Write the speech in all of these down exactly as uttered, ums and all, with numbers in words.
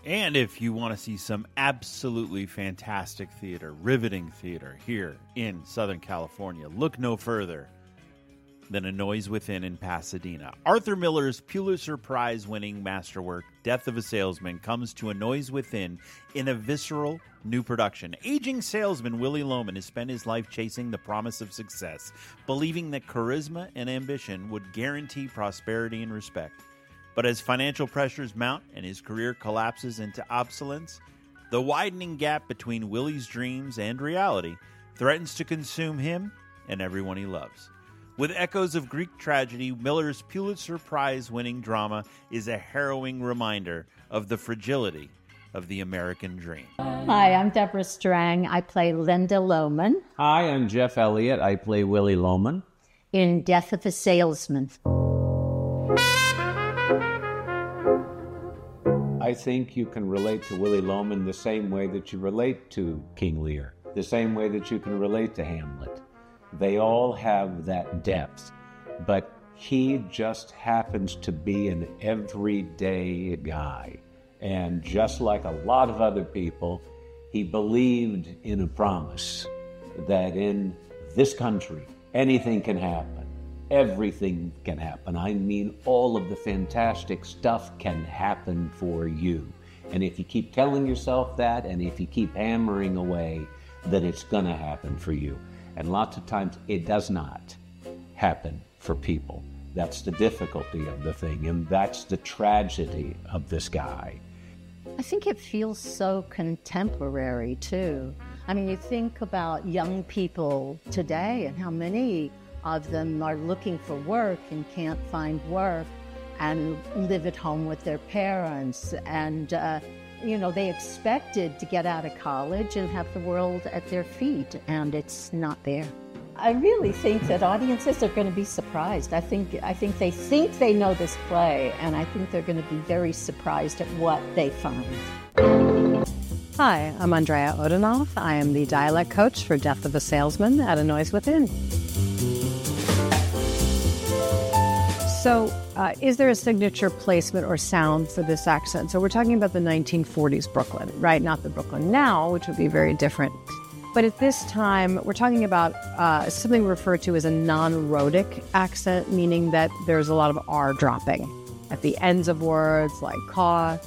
And if you want to see some absolutely fantastic theater, riveting theater here in Southern California, look no further than A Noise Within in Pasadena. Arthur Miller's Pulitzer Prize-winning masterwork, Death of a Salesman, comes to A Noise Within in a visceral new production. Aging salesman Willy Loman has spent his life chasing the promise of success, believing that charisma and ambition would guarantee prosperity and respect. But as financial pressures mount and his career collapses into obsolescence, the widening gap between Willy's dreams and reality threatens to consume him and everyone he loves. With echoes of Greek tragedy, Miller's Pulitzer Prize-winning drama is a harrowing reminder of the fragility of the American dream. Hi, I'm Deborah Strang. I play Linda Loman. Hi, I'm Jeff Elliott. I play Willy Loman. In Death of a Salesman. I think you can relate to Willy Loman the same way that you relate to King Lear, the same way that you can relate to Hamlet. They all have that depth, but he just happens to be an everyday guy. And just like a lot of other people, he believed in a promise that in this country, anything can happen. Everything can happen. I mean, all of the fantastic stuff can happen for you. And if you keep telling yourself that, and if you keep hammering away, then it's going to happen for you. And lots of times it does not happen for people. That's the difficulty of the thing, and that's the tragedy of this guy. I think it feels so contemporary, too. I mean, you think about young people today and how many of them are looking for work and can't find work and live at home with their parents. And, uh, you know, they expected to get out of college and have the world at their feet, and it's not there. I really think that audiences are going to be surprised. I think I think they think they know this play, and I think they're going to be very surprised at what they find. Hi, I'm Andrea Odenhoff. I am the dialect coach for Death of a Salesman at A Noise Within. So, uh, is there a signature placement or sound for this accent? So we're talking about the nineteen forties Brooklyn, right? Not the Brooklyn now, which would be very different. But at this time, we're talking about uh, something referred to as a non-rhotic accent, meaning that there's a lot of R dropping at the ends of words, like caw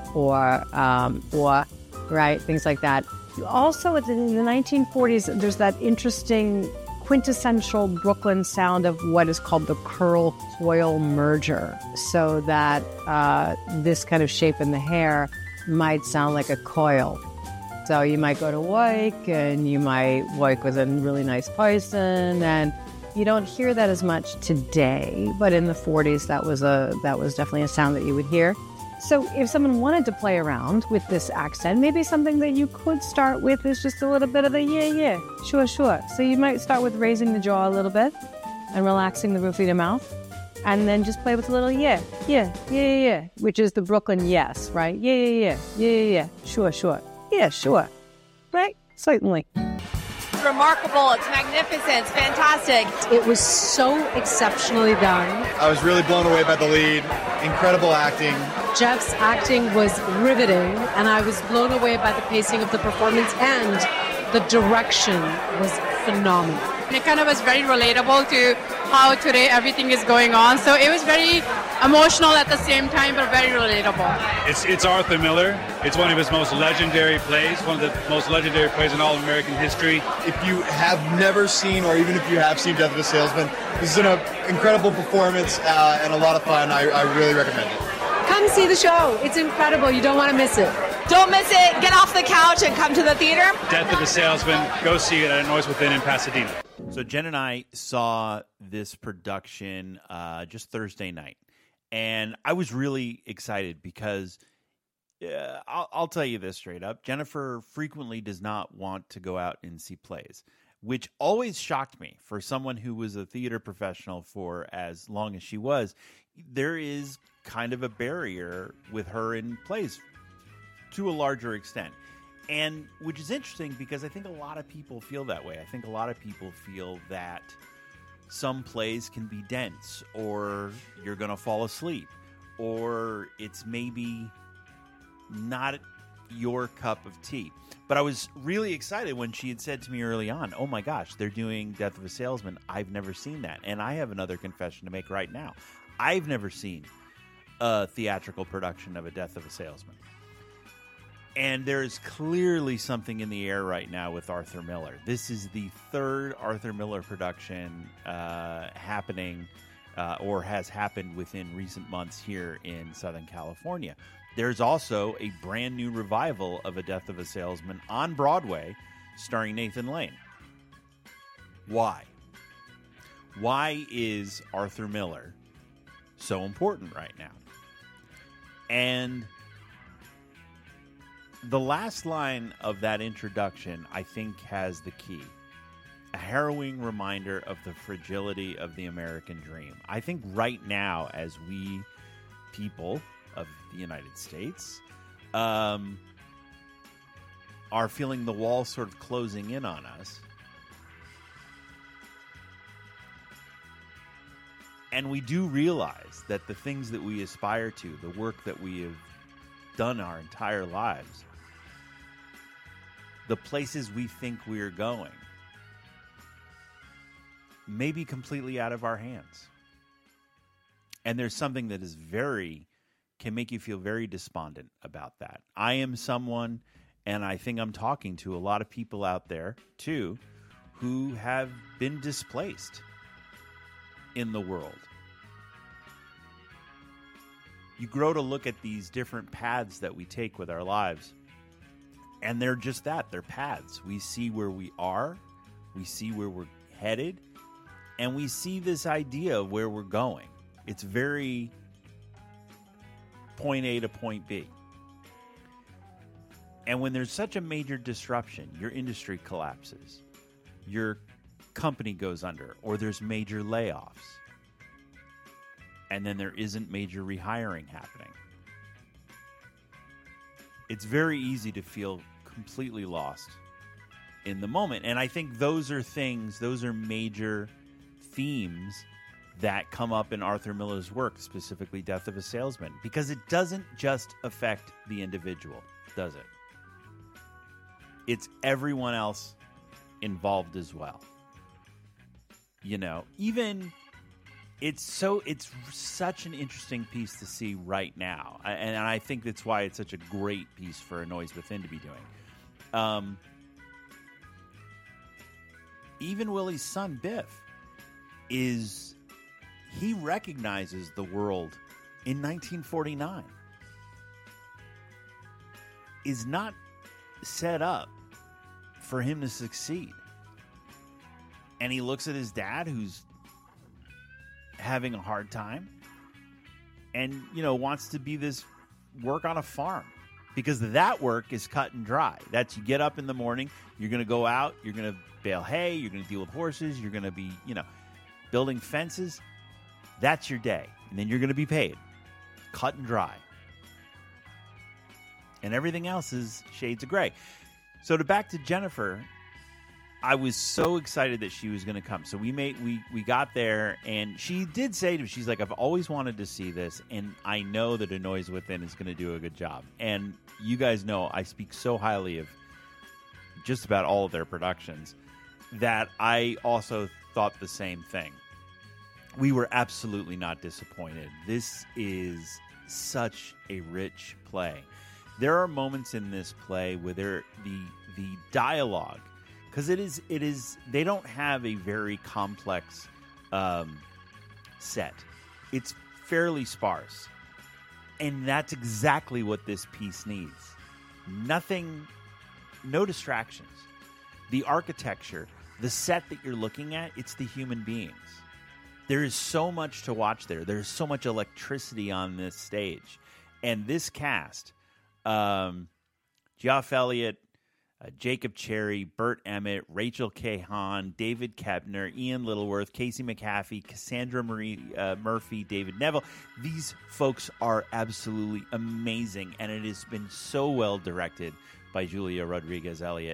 or um, or, right? Things like that. Also, in the nineteen forties, there's that interesting quintessential Brooklyn sound of what is called the curl-coil merger, so that uh, this kind of shape in the hair might sound like a coil. So you might go to work and you might work with a really nice person, and you don't hear that as much today, but in the forties that was a that was definitely a sound that you would hear. So if someone wanted to play around with this accent, maybe something that you could start with is just a little bit of the yeah, yeah, sure, sure. So you might start with raising the jaw a little bit and relaxing the roof of your mouth, and then just play with a little yeah, yeah, yeah, yeah, yeah, which is the Brooklyn yes, right? Yeah, yeah, yeah, yeah, yeah, yeah, sure, sure. Yeah, sure. Right? Certainly. It's remarkable. It's magnificent. It's fantastic. It was so exceptionally done. I was really blown away by the lead. Incredible acting. Jeff's acting was riveting, and I was blown away by the pacing of the performance, and the direction was phenomenal. And it kind of was very relatable to how today everything is going on. So it was very emotional at the same time, but very relatable. It's it's Arthur Miller. It's one of his most legendary plays, one of the most legendary plays in all of American history. If you have never seen, or even if you have seen Death of a Salesman, this is an uh, incredible performance uh, and a lot of fun. I, I really recommend it. Come see the show. It's incredible. You don't want to miss it. Don't miss it. Get off the couch and come to the theater. Death of a Salesman. Go see it at A Noise Within in Pasadena. So Jen and I saw this production uh, just Thursday night, and I was really excited because uh, I'll, I'll tell you this straight up. Jennifer frequently does not want to go out and see plays, which always shocked me for someone who was a theater professional for as long as she was. There is kind of a barrier with her in plays to a larger extent. And which is interesting because I think a lot of people feel that way. I think a lot of people feel that some plays can be dense, or you're going to fall asleep, or it's maybe not your cup of tea. But I was really excited when she had said to me early on, oh my gosh, they're doing Death of a Salesman. I've never seen that. And I have another confession to make right now. I've never seen a theatrical production of A Death of a Salesman. And there's clearly something in the air right now with Arthur Miller. This is the third Arthur Miller production uh, happening uh, or has happened within recent months here in Southern California. There's also a brand new revival of A Death of a Salesman on Broadway starring Nathan Lane. Why? Why is Arthur Miller so important right now? And the last line of that introduction, I think, has the key. A harrowing reminder of the fragility of the American dream. I think right now, as we people of the United States um, are feeling the wall sort of closing in on us, and we do realize that the things that we aspire to, the work that we have done our entire lives, the places we think we are going, may be completely out of our hands. And there's something that is very, can make you feel very despondent about that. I am someone, and I think I'm talking to a lot of people out there, too, who have been displaced in the world. You grow to look at these different paths that we take with our lives, and they're just that. They're paths. We see where we are, we see where we're headed, and we see this idea of where we're going. It's very point A to point B. And when there's such a major disruption, your industry collapses, your company goes under, or there's major layoffs, and then there isn't major rehiring happening, it's very easy to feel completely lost in the moment. And I think those are things, those are major themes that come up in Arthur Miller's work, specifically Death of a Salesman, because it doesn't just affect the individual, does it? It's everyone else involved as well. You know, even it's so it's such an interesting piece to see right now, and I think that's why it's such a great piece for A Noise Within to be doing. Um, even Willie's son Biff is he recognizes the world in nineteen forty-nine is not set up for him to succeed. And he looks at his dad, who's having a hard time, and, you know, wants to be this work on a farm, because that work is cut and dry. That's, you get up in the morning, you're going to go out, you're going to bale hay, you're going to deal with horses, you're going to be, you know, building fences. That's your day. And then you're going to be paid. Cut and dry. And everything else is shades of gray. So to back to Jennifer, I was so excited that she was going to come. So we made we we got there, and she did say to me, she's like, I've always wanted to see this, and I know that A Noise Within is going to do a good job. And you guys know I speak so highly of just about all of their productions that I also thought the same thing. We were absolutely not disappointed. This is such a rich play. There are moments in this play where there, the the dialogue, because it is it is they don't have a very complex um, set. It's fairly sparse, and that's exactly what this piece needs. Nothing, no distractions. The architecture, the set that you're looking at, it's the human beings. There is so much to watch there. There's so much electricity on this stage. And this cast, um, Geoff Elliott, uh, Jacob Cherry, Burt Emmett, Rachel K. Hahn, David Kepner, Ian Littleworth, Casey McCaffey, Cassandra Marie uh, Murphy, David Neville. These folks are absolutely amazing, and it has been so well directed by Julia Rodriguez-Elliott.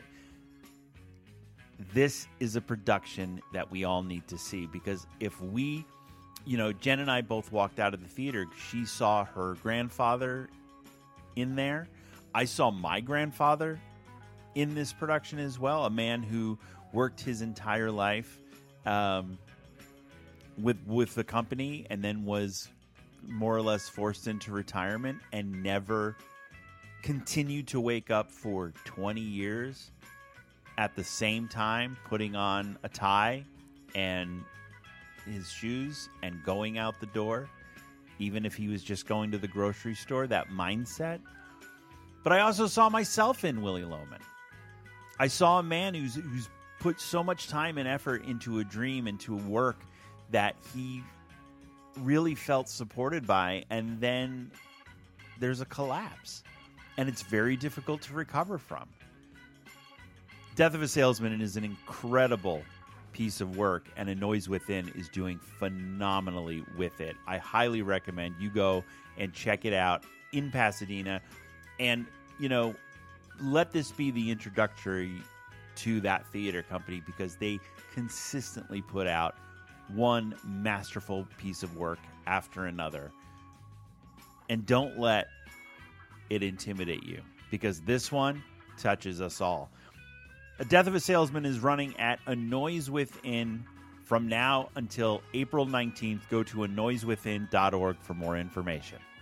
This is a production that we all need to see, because if we, you know, Jen and I both walked out of the theater. She saw her grandfather in there. I saw my grandfather in this production as well, a man who worked his entire life um, with with the company and then was more or less forced into retirement and never continued to wake up for twenty years at the same time, putting on a tie and his shoes and going out the door, even if he was just going to the grocery store, that mindset. But I also saw myself in Willy Loman. I saw a man who's who's put so much time and effort into a dream, into a work that he really felt supported by, and then there's a collapse, and it's very difficult to recover from. Death of a Salesman is an incredible piece of work, and A Noise Within is doing phenomenally with it. I highly recommend you go and check it out in Pasadena, and, you know, let this be the introductory to that theater company, because they consistently put out one masterful piece of work after another. And don't let it intimidate you, because this one touches us all. A Death of a Salesman is running at A Noise Within from now until April nineteenth. Go to a noise within dot org for more information.